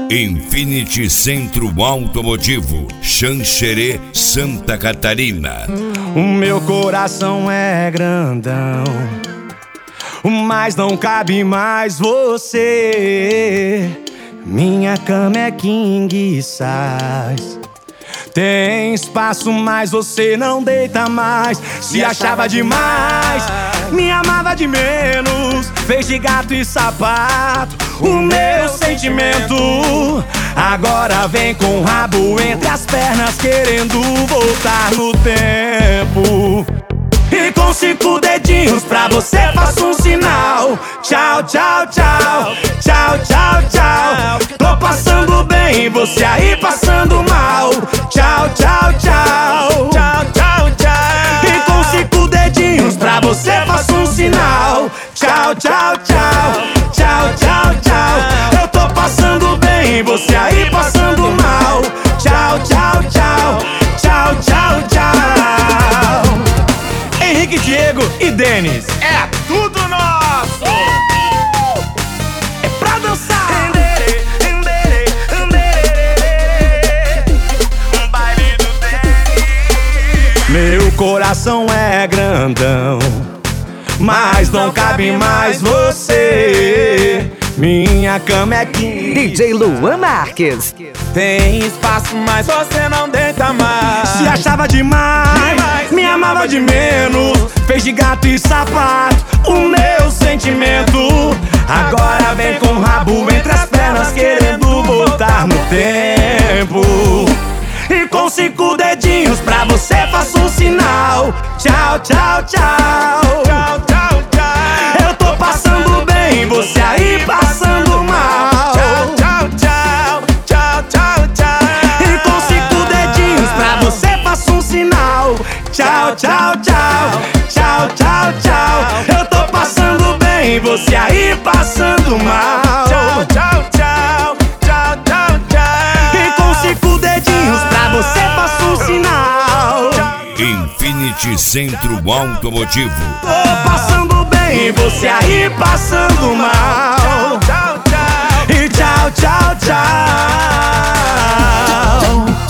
Infinity Centro Automotivo, Xanxerê, Santa Catarina. O meu coração é grandão, mas não cabe mais você. Minha cama é king size, tem espaço, mas você não deita mais. Se achava demais, me amava de menos, fez de gato e sapato o meu sentimento. Agora vem com o rabo entre as pernas, querendo voltar no tempo. E com 5 dedinhos pra você faço um sinal. Tchau, tchau, tchau, tchau, tchau, tchau. Tô passando bem, você aí passando mal. Tchau, tchau, tchau, tchau, tchau, tchau. E com 5 dedinhos pra você faço um sinal. Tchau, tchau, tchau, tchau, tchau, tchau. Eu tô passando bem, você aí passando mal. Tchau, tchau, tchau, tchau, tchau, tchau. Henrique, Diego e Denis, é tudo nosso! É pra dançar! Baile do Denis. Meu coração é grandão, mas não cabe mais você. Minha cama é king. DJ Luan Marques. Tem espaço, mas você não deita mais. Se achava demais, me amava de menos, fez de gato e sapato o meu sentimento. Agora vem com o rabo entre as pernas, querendo voltar no tempo. E com 5 dedinhos pra você faço um sinal. Tchau, tchau, tchau, Tchau, tchau, tchau. eu tô passando bem, você aí passando mal. Tchau, tchau, tchau, tchau, tchau, tchau. E com 5 dedinhos pra você faço um sinal. Tchau, tchau, tchau, tchau, tchau, tchau. Eu tô passando bem, você aí passando mal. Tchau, tchau, tchau, tchau, tchau, tchau. E com 5 dedinhos pra você faço um sinal. Infinity Centro Automotivo. Tô passando bem, você aí passando mal. Tchau, tchau. E tchau, tchau, tchau.